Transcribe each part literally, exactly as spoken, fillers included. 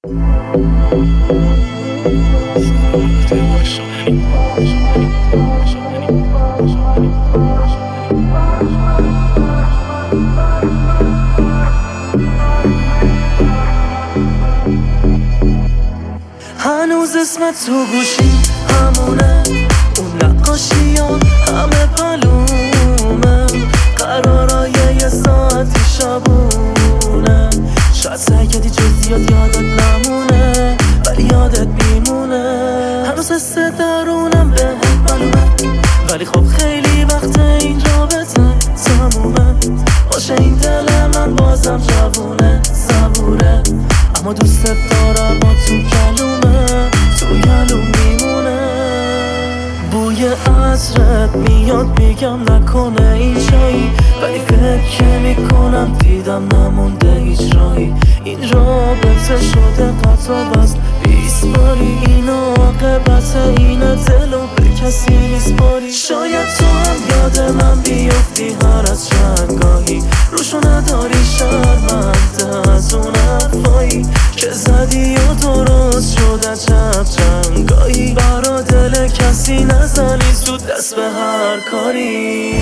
هنوز اسمت تو گوشی همونه، اون نقاشیان همه پلومه، قرارای یه ساعتی شبونه. شاید سعی کردی جزئیات یادت نمونه، ولی یادت میمونه. هنوز حس درونم بهت معلومه، ولی خب خیلی وقت این رابطه تمومه. باشه این دل من بازم جوونه، صبوره، اما دوست دارم و تو گلومه، تو گلوم میمونه. بوی عطرت میاد میگم نکنه این جایی، ولی فکر که میکنم دیدم نمونده هیچ راهی. این رابطه شده قطع و وصل بیست باری، این عاقبت اینه دلو به کسی نیست باری. شاید تو هم یاد من بیفتی هر از چندگاهی، روشو نداری شرمنده از اون حرفایی که زدی و درست شده چپ چنگاهی. برا دل کسی نزنی زود دست به هر کاری.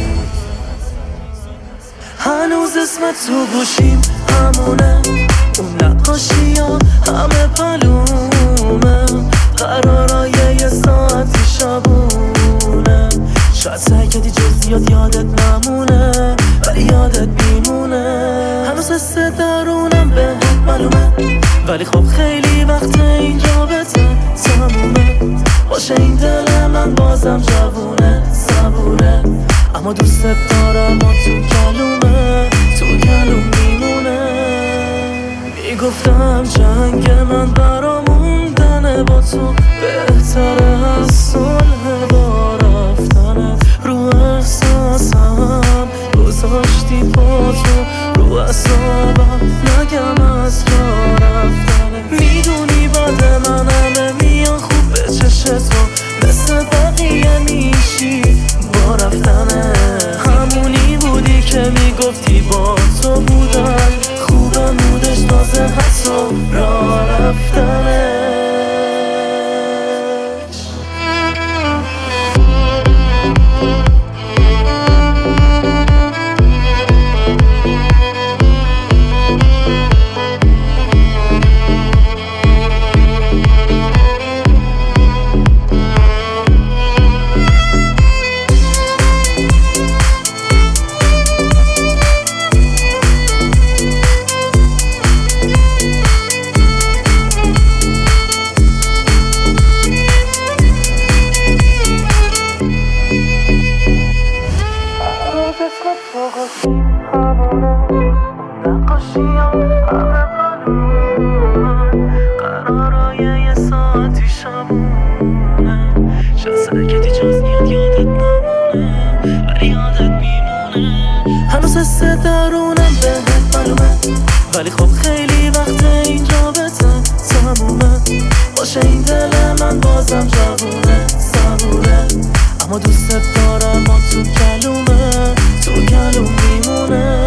هنوز اسمت تو گوشیم همونه، اون نقاشیان همه پلومه، قرارای یه ساعتی شبونه. شاید سعی کردی جزئیات یادت نمونه، ولی یادت میمونه. هنوز حس درونم بهت معلومه، ولی خب خیلی وقت این رابطه تمومه. باشه این دل من بازم جوونه، صبوره، اما دوست دارم و تو گلومه، تو گلوم میمونه. میگفتم جنگ من برا موندنه با تو بهتره از صلح با رفتنت. رو احساسم گذاشتی با تو، رو اعصابم نگم از راه رفتنت. میدونی بعد من همه میان خوب به چشت تو، مثل بقیه میشی با رفتنه. همونی بودی که میگفتی با تو بودن خوبه، مودش تازه حتی را رفتنه. قرارای یه ساعتی شبونه. شاید سعی کردی جزئیات یادت نمونه، ولی یادت میمونه. هنوز حس درونم بهت معلومه، ولی خب خیلی وقت این رابطه تمومه. باشه این دل من بازم جوونه، صبوره، اما دوست دارم و تو گلومه، تو گلوم میمونه.